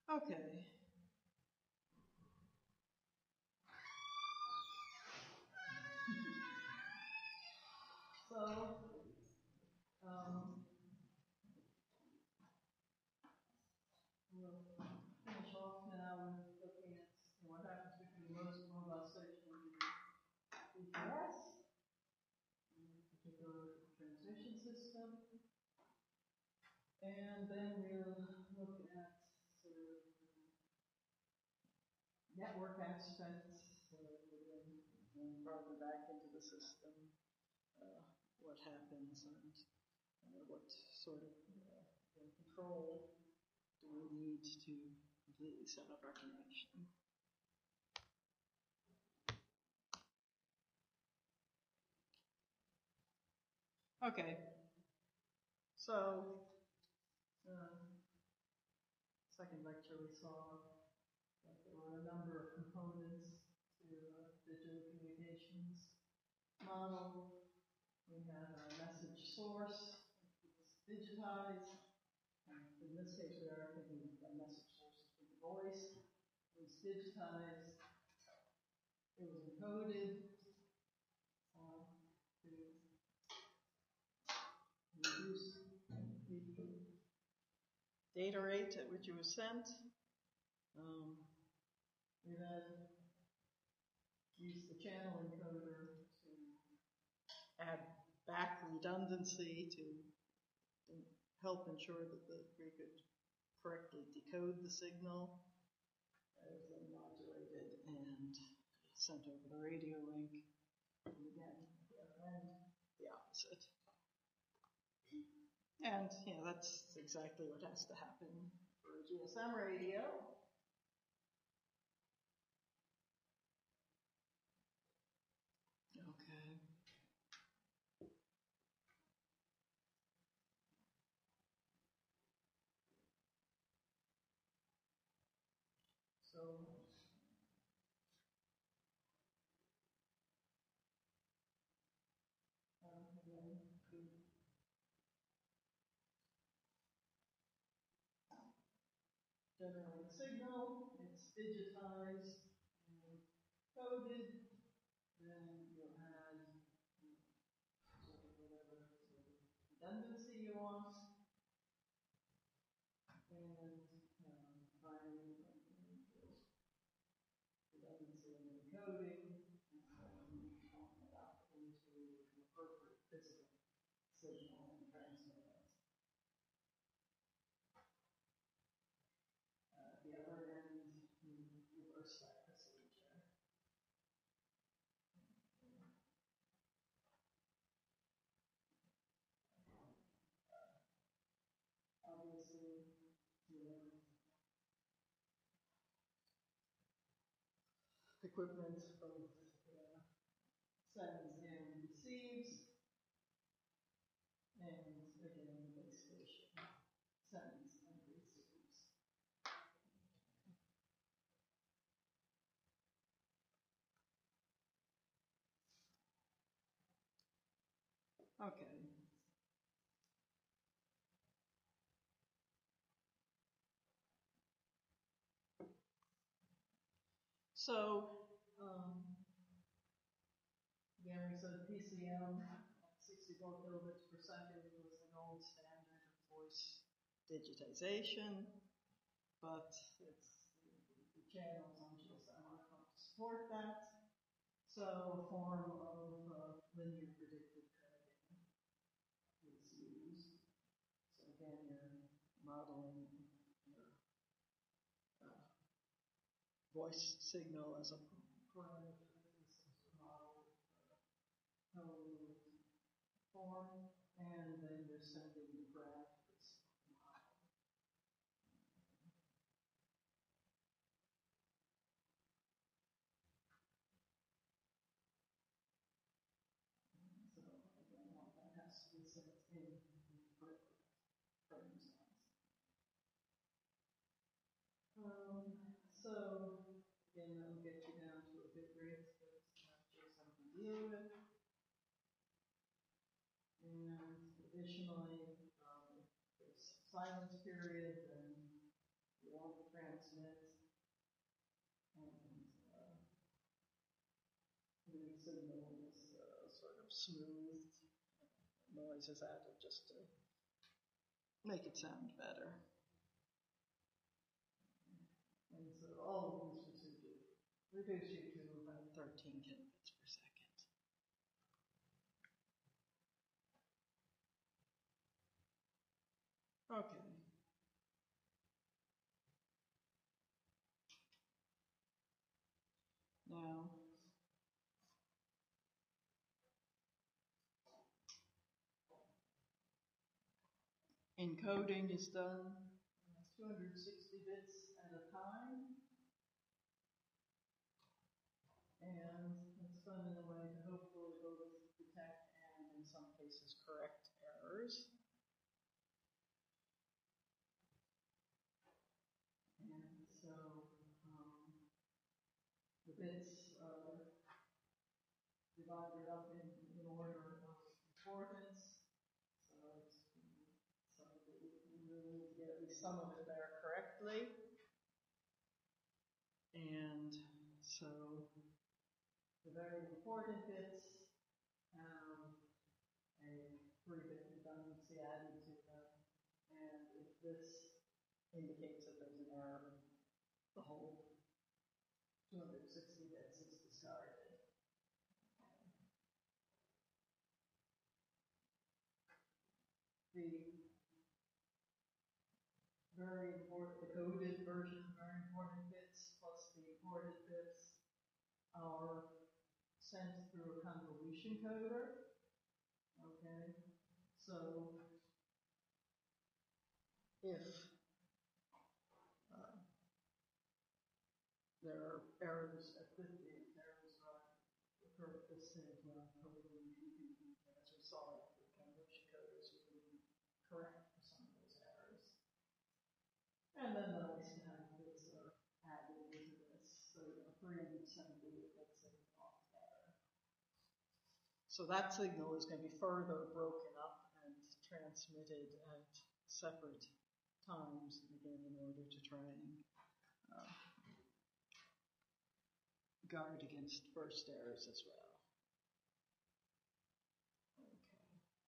Okay. So, we'll finish off now with looking at what happens between most mobile station and GPS, in particular transmission system. And then we'll look at sort of network aspects, and farther back into the system, what happens and what sort of control do we need to completely set up our connection. Okay, so second lecture we saw that there were a number of components to digital communications model. We had our message source, which was digitized. In this case, we are thinking of message source as being voice. It was digitized. It was encoded to reduce the data rate at which it was sent. We then used the channel encoder to add back redundancy to help ensure that we could correctly decode the signal. It was then modulated and sent over the radio link. And again, the opposite. And that's exactly what has to happen for a GSM radio. Okay. So again, generate the signal, it's digitized and coded, then you'll add sort of whatever sort of redundancy you want, and finally redundancy and encoding, and it out into an appropriate physical signal and transmit it. At the other end, you reverse that procedure. Obviously, equipment both sends and receives, and again, the base station sends and receives. Okay. So, again, we said PCM, 64 kilobits per second, was the gold standard of voice digitization, but the channels on GSM aren't going to support that. So, a form of linear predictive coding is used. So, again, you're modeling your voice signal as a parameter model form, and then you're sending the parameters model. So again, all that has to be set in appropriate frame size. So again, that'll get you down to a bit rate that JSON can deal with. And additionally, there's silence period, and you want to transmit signal is sort of smoothed. Noise is added just to make it sound better. And so all of these reduce you to about 13 kilobits per second. Okay. Now, encoding is done 260 bits at a time, and it's done in a way to hopefully both detect and, in some cases, correct errors. And so the bits are divided up in order of importance. So we really need to get at least some of it there correctly. And so the very important bits have a 3-bit redundancy added to them. And if this indicates that there's an error, the whole 260 bits is discarded. The coded version, very important bits plus the imported bits are sent through a convolution coder. Okay, so if there are errors at this occur at this stage, hopefully as we saw with the convolution coders, we can correct for some of those errors. And then the nice to have bits are added into this. So 370 bits off there. So that signal is going to be further broken up and transmitted at separate times, again, in order to try and guard against burst errors as well. Okay.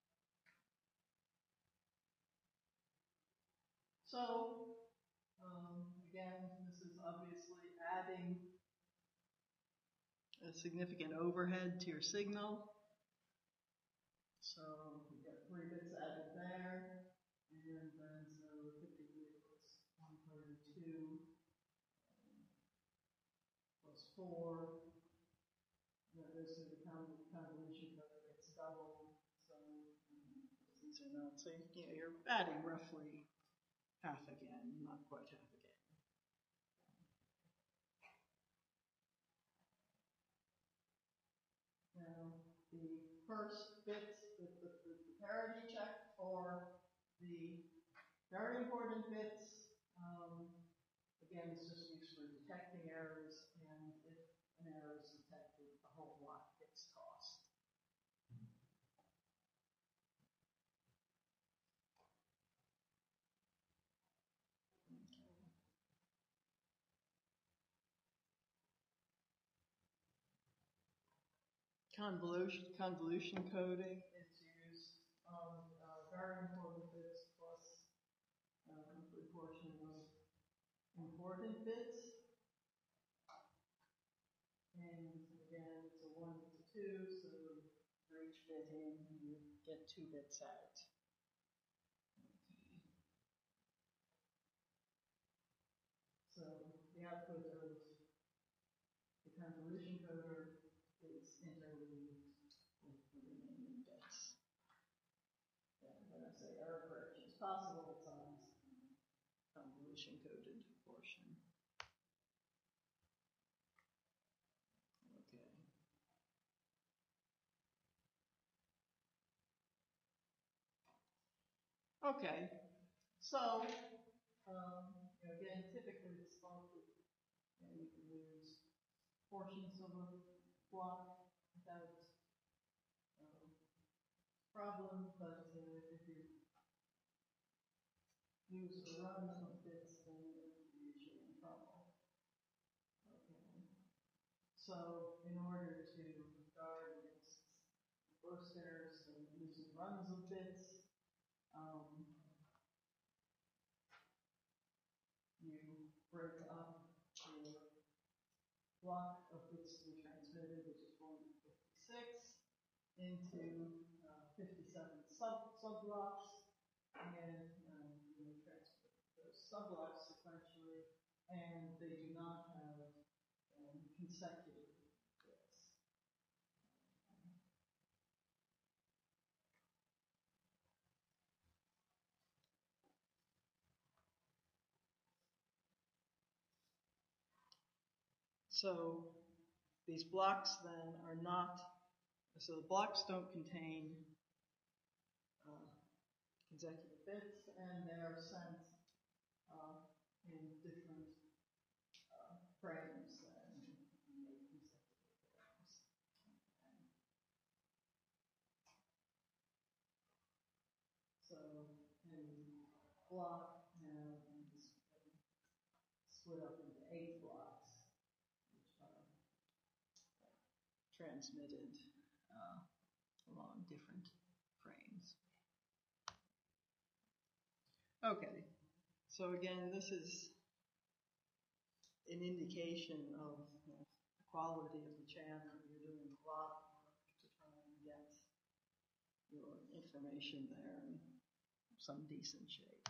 So, again, this is obviously adding a significant overhead to your signal. So we get 3 bits added there, and then so typically it was 132 plus 4. That goes through the convolution code, gets doubled. So these are not. So you're adding roughly half again, not quite half again. Now the first bit, the parity check for the very important bits, again, it's just used for detecting errors, and if an error is detected, the whole block gets tossed. Okay. Convolution coding is used on very important bits plus a good portion of important bits. And again, it's a 1 to 2, so for each bit in, you get 2 bits out. Okay. So the output of the convolution coder is interleaved with the remaining bits. And when I say error correction is possible, it's on this convolution coded portion. Okay. Okay. So, again, typically it's thought that you can use portions of a block without problem, but if you use a run of bits, then you're usually in trouble. Okay. So in order to guard runs of bits. You break up your block of bits to be transmitted, which is 456, into 57 subblocks, and you transfer those subblocks sequentially, and they do not have consecutive bits. So these blocks then are not, so the blocks don't contain consecutive bits, and they are sent in different frames and consecutive frames. So in block now is split up into 8 blocks, which are transmitted along different frames. Okay, so again, this is an indication of the quality of the channel. You're doing a lot of work to try and get your information there in some decent shape.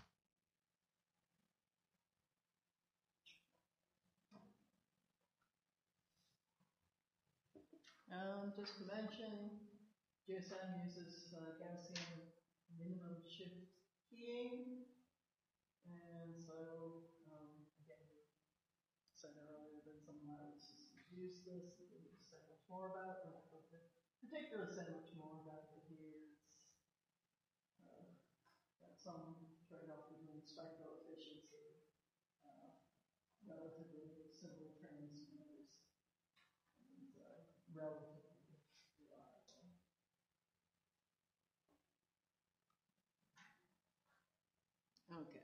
Just to mention, GSM uses Gaussian minimum shift keying, and so again, said earlier that some wireless systems use this. We didn't say much more about it. We're not going to particularly say much more about it here. It's got some trade-off between spectral efficiency, relatively simple transmitters, and relatively reliable. Okay.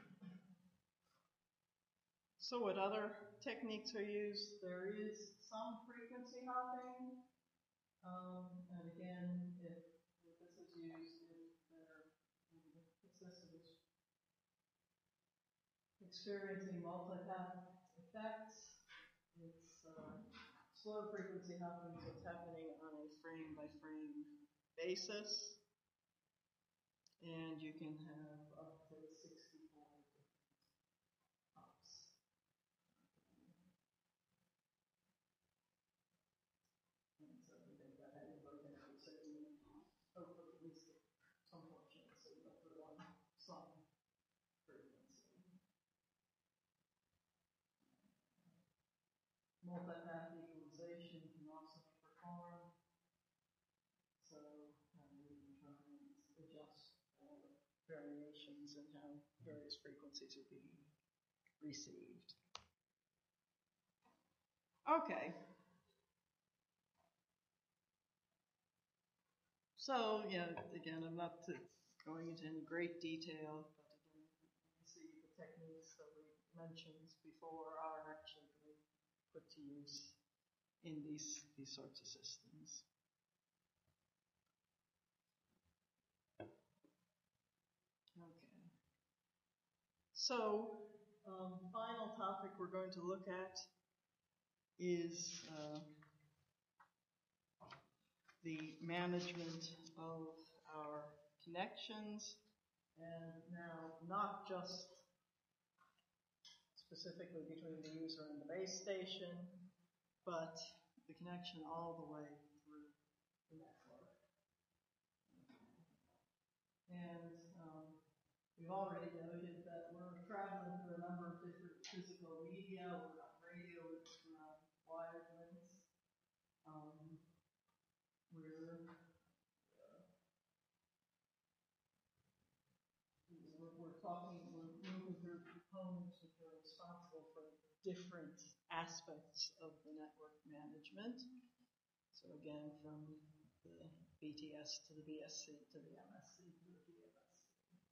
So what other techniques are used? There is some frequency hopping, and again, if this is used, if the system is experiencing multipath effects, it's slow frequency hopping, so it's happening on a frame-by-frame basis, and you can have up to 64 different hops. And so we think that had to work out, so you hopefully at least get some portion, so you have to run some frequency. Multipath equalization can also be performed. So we can try and adjust variations in how various frequencies are being received. Okay. So, again, I'm not going into any great detail, but again, you can see the techniques that we mentioned before are actually put to use in these sorts of systems. Okay. So, final topic we're going to look at is the management of our connections, and now not just specifically between the user and the base station, but the connection all the way through the network. And we've already noted that we're traveling through a number of different physical media. We're on radio, we're on wired links. We're moving through components which are responsible for different aspects of the network management. So again, from the BTS to the BSC to the MSC to the DMSC.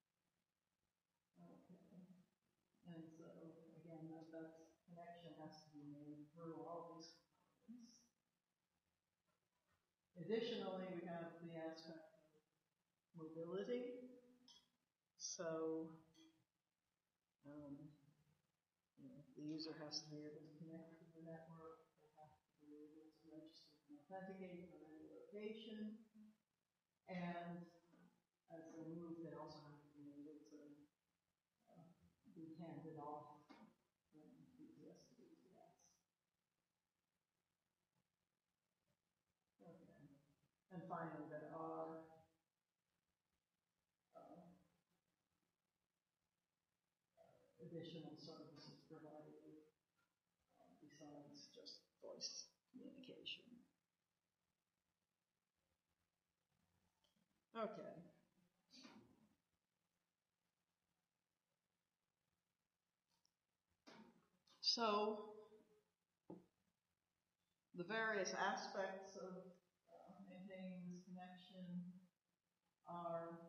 Okay. And so again, that connection has to be made through all these components. Additionally, we have the aspect of mobility. So the user has to be able to connect to the network. They have to be able to register and authenticate from any location. And as they move, they also have to be able to be handed off from BTS to BTS. Okay. And finally, there are additional services provided besides just voice communication. Okay. So the various aspects of maintaining this connection are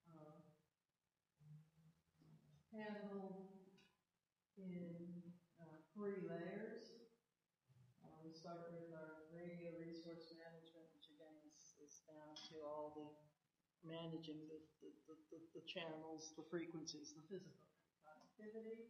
handled in 3 layers. We start with our radio resource management, which again is down to all the managing the channels, the frequencies, the physical connectivity.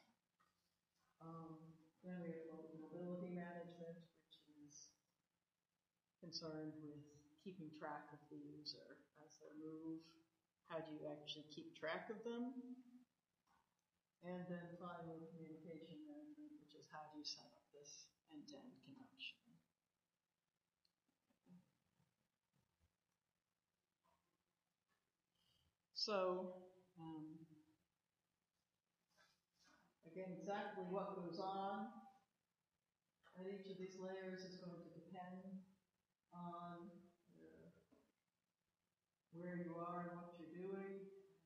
Then we have mobility management, which is concerned with keeping track of the user as they move. How do you actually keep track of them? And then finally, communication management, which is how do you set up this end-to-end connection. So, again, exactly what goes on at each of these layers is going to depend on where you are and what you're doing.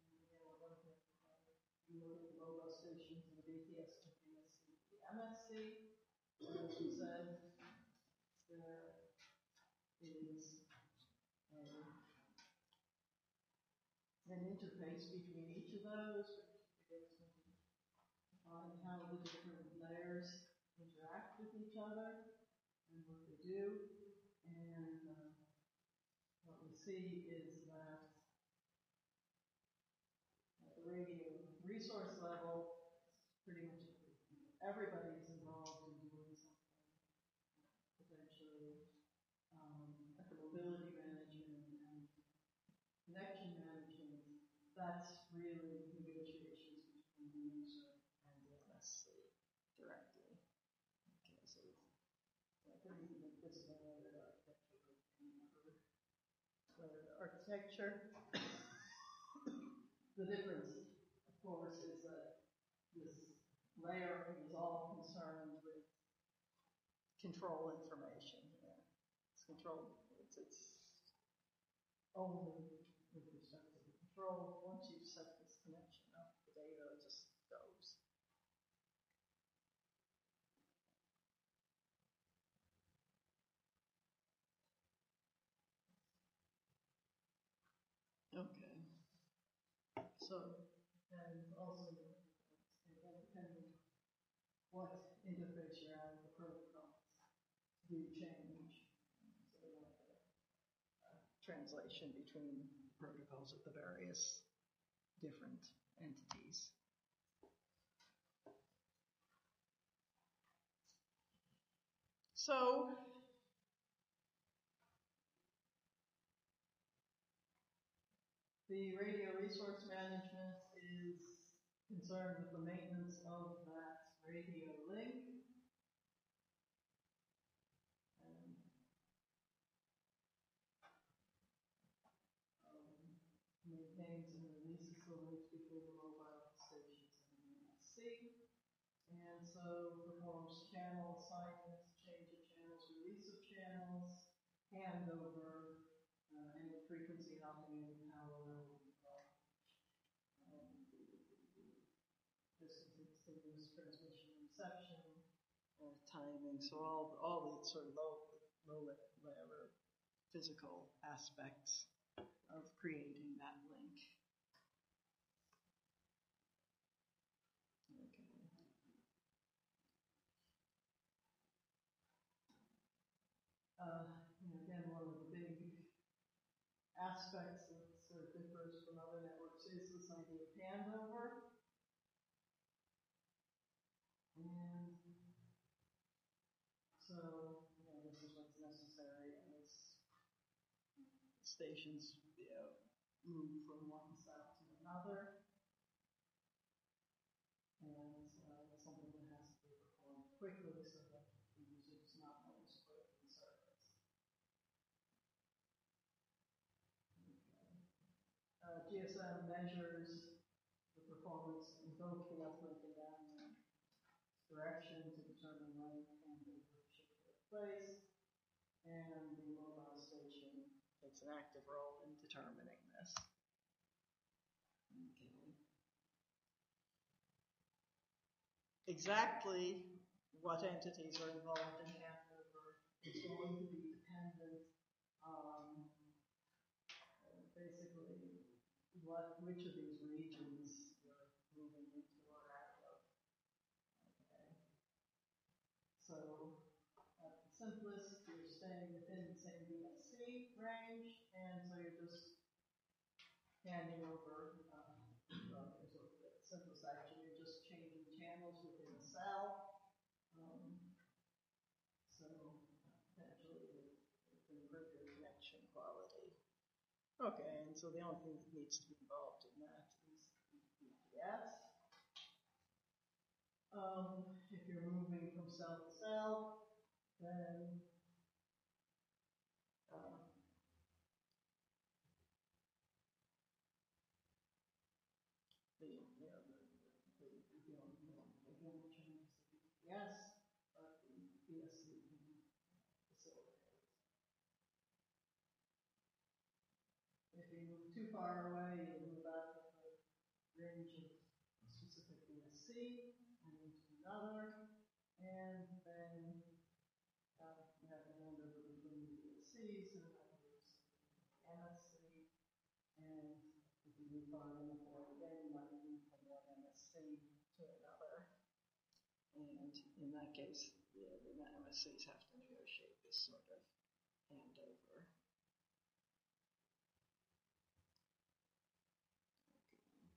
You look at the mobile stations and the BTS to BSC, the MSC. As we said, there is an interface between each of those, on how the different layers interact with each other and what they do. And what we see is that at the radio resource level, pretty much everybody's involved in doing something. Potentially at the mobility management and connection management, that's really negotiations between the user and the MSC directly. Okay, so I think we can put this in another architecture. The difference, of course, is that this layer is all concerned with control information. Yeah. It's control. It's only with respect to the control. Once you've set this connection up, the data just goes. Okay. So, and also, depending what interface you're at, the protocols do change. So, like translation between protocols of the various different entities. So, the radio resource management is concerned with the maintenance of that radio link. Maintains and releases the links between the mobile stations and the MSC. And so performs channel assignments, change of channels, release of channels, handover, any frequency hopping, power, discontinuous transmission and reception, timing. So all the sort of low level physical aspects of creating that link. Again, one of the big aspects that's that differs from other networks is this idea of handover. And so, this is what's necessary as stations move from one cell to another. And something that has to be performed quickly so that the user does not notice break in service. GSM measures the performance in both the uplink and downlink direction to determine when handover should take place, and the mobile station takes an active role in determining this. Okay. Exactly what entities are involved in handover is going to be dependent on basically which of these regions you're moving into or out of. Okay. So at the simplest, you're staying within the same BSC range, and so you're just handing over, the simplest action, you're just changing channels within a cell. So potentially it can improve your connection quality. Okay, and so the only thing that needs to be involved in that is EPS. If you're moving from cell to cell, then yes, but the BSC can facilitate. If you move too far away, you move out of the range of a specific BSC and into another, and then you have a handover between the BSCs and MSC, and if you move far enough away again, you might move from one MSC to another. And in that case, the MSCs have to negotiate this sort of handover. Okay.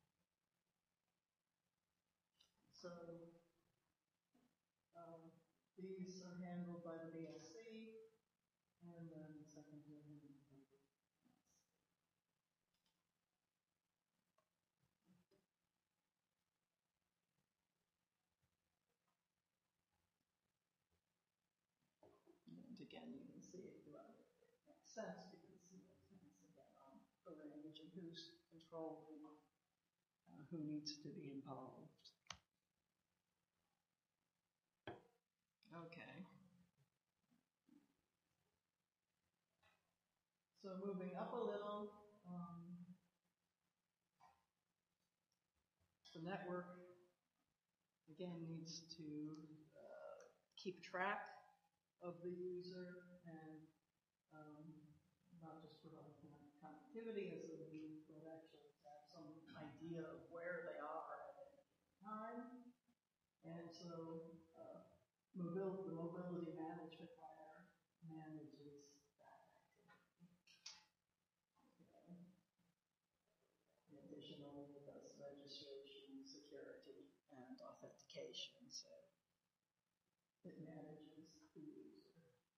So these are handled by the BSC, and then the second one handled by the MSC. And again, you can see it makes sense because it depends again on the range and who's controlling who needs to be involved. Okay. So moving up a little, the network again needs to keep track of the user and not just provide connectivity as they move, but actually have some idea of where they are at any time. And so the mobility management layer manages that activity. Okay. Additionally, it does registration, security, and authentication. So it manages the user.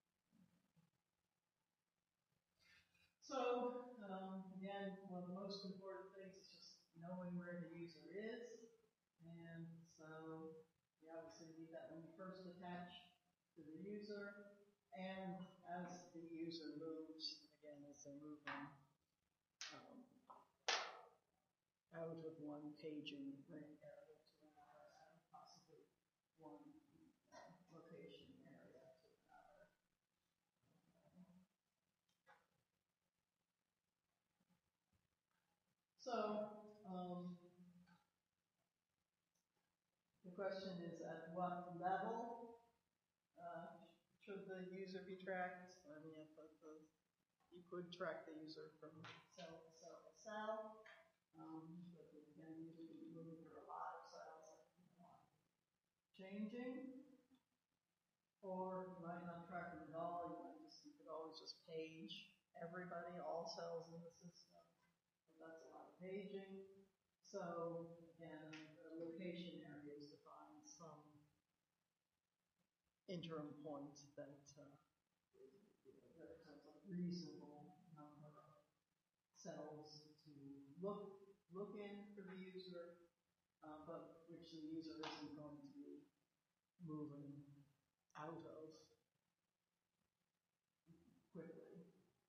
So again, one of the most important things is just knowing where the user is. And so you obviously need that when you first attach to the user. And as the user moves, again, as they're moving out of one paging area to another, and possibly one location area to another. So the question is, at what level should the user be tracked? I mean, you could track the user from cell to cell to cell, but again, you could be moving through a lot of cells that you want changing, or you might not track them at all. You could always just page everybody, all cells in the system, that's a lot of paging. So again, a location area is defined some interim point that that has a reasonable number of cells to look in for the user, but which the user isn't going to be moving out of quickly.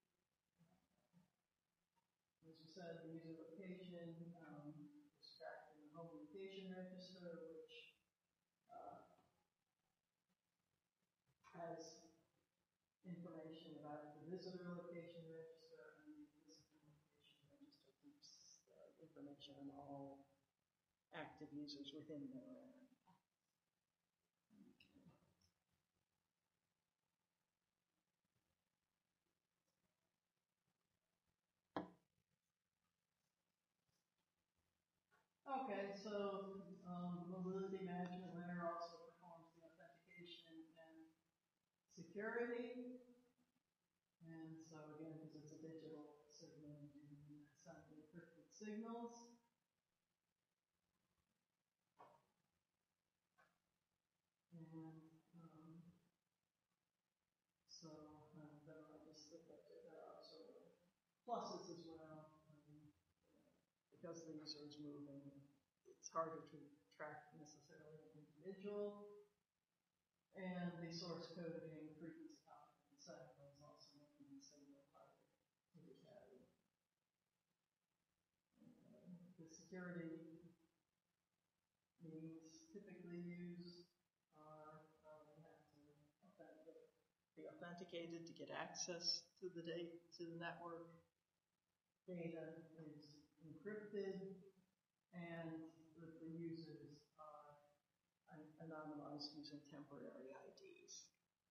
As you said, the user location is tracked in the home location register, which has information about the visitor location register, and the visitor location register keeps information on all active users within their area. Okay, so mobility management layer also performs the authentication and security. And so again, because it's a digital signal, you can send encrypted signals. And so then I'll just look at it. There are sort of pluses as well. Because the user is moving, it's harder to track necessarily an individual. And the source coding, frequency confidence cycle is also making the signal harder to decode. The security means typically used are you have to be authenticated to get access to the network. Data is encrypted, and the users are anonymized using temporary IDs.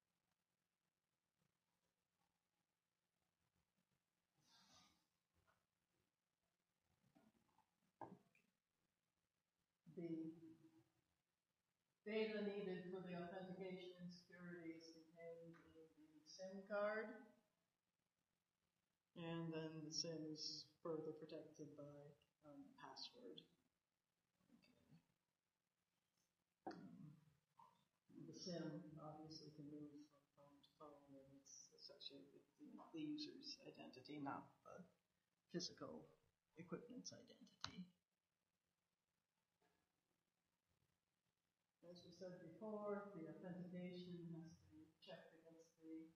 The data needed for the authentication and security is contained in the SIM card. And then the SIM is further protected by password. Okay. The SIM obviously can move from phone to phone, and it's associated with the user's identity, not the physical equipment's identity. As we said before, the authentication has to be checked against the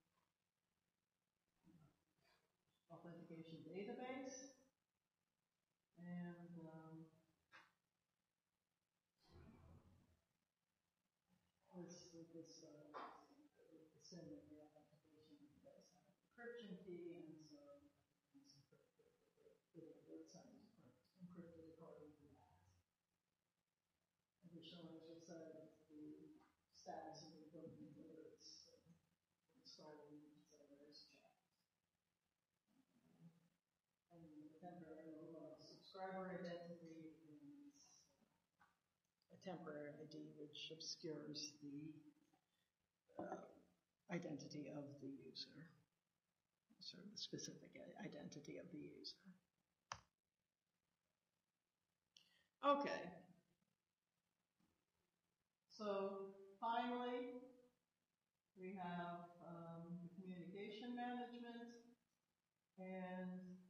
authentication database, and the SIM and the authentication does have an encryption key, and so it's encrypted. The site is encrypted according to that. Additionally, as we said, the status of the equipment, whether it's installed, etc., is checked. And the temporary mobile subscriber identity is a temporary ID which obscures the identity of the user, sort of the specific identity of the user. Okay. So finally, we have the communication management, and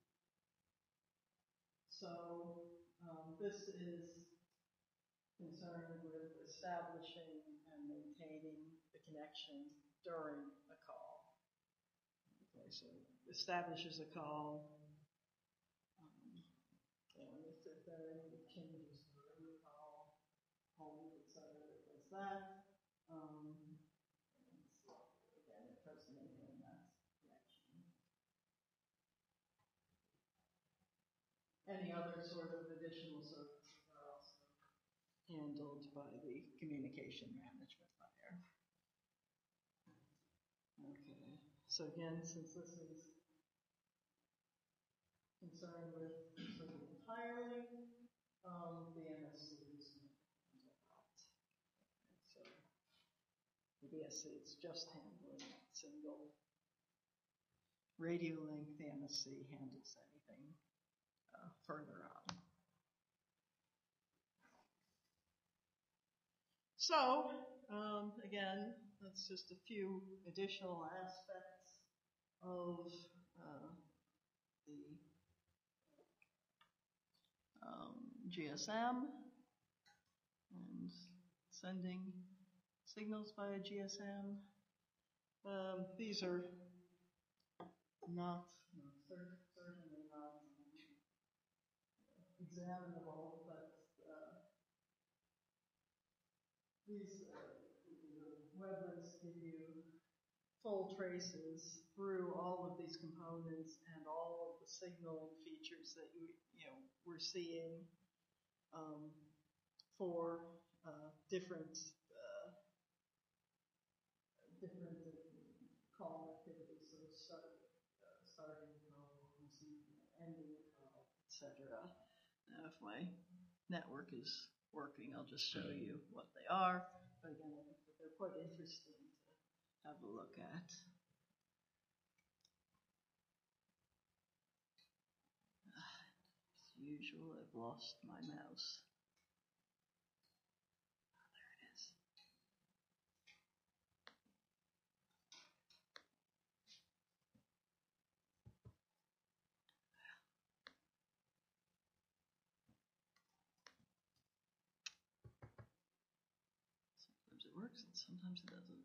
so this is concerned with establishing and maintaining the connection during a call. Okay, so establishes a call, and if there are any changes during the call, hold, etc., it does that. Again, it tries to maintain that connection. Any other sort of additional services are also handled by the communication management layer. Okay, so again, since this is concerned with sort of entirely the MSC is handle that. So the BSC is just handling single radio link. The MSC handles anything further on. So, again, that's just a few additional aspects of the GSM and sending signals via GSM. These are not, certainly not examinable, but these weblinks give you full traces through all of these components and all of the signaling features that we're seeing for different call activities, so starting call, ending call, etc. Now, if my network is working, I'll just show you what they are. But again, I think that they're quite interesting to have a look at. As usual, I've lost my mouse. There it is. Sometimes it works and sometimes it doesn't.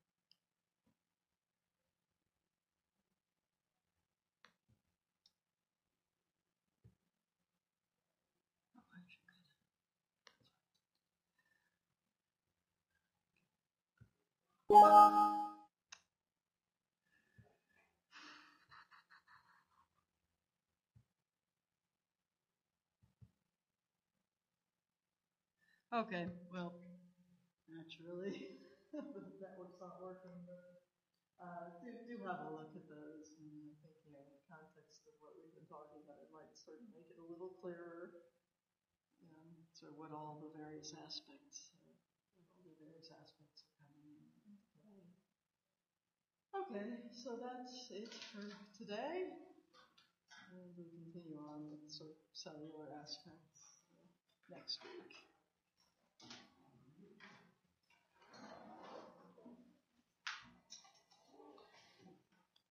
Okay, well, naturally, the network's not working, but do have a look at those. And I think, in the context of what we've been talking about, it might sort of make it a little clearer, sort of what all the various aspects are coming in play. Okay, so that's it for today. And we'll continue on with sort of cellular aspects next week.